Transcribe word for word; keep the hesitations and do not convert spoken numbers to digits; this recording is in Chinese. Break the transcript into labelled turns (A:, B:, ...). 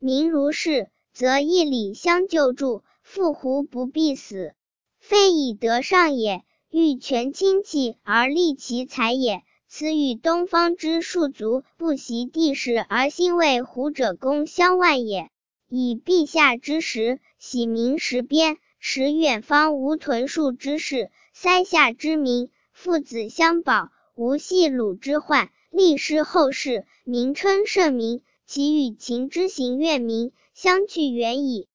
A: 民如是，则一礼相救助，复胡不必死？非以德上也，欲全亲戚而利其财也。此与东方之庶族不习地势而兴为胡者功相万也。以陛下之时，喜民时边，使远方无屯戍之事，塞下之民，父子相保，无系鲁之患，立施后世，名称圣明，其与秦之行愿民，相去远矣。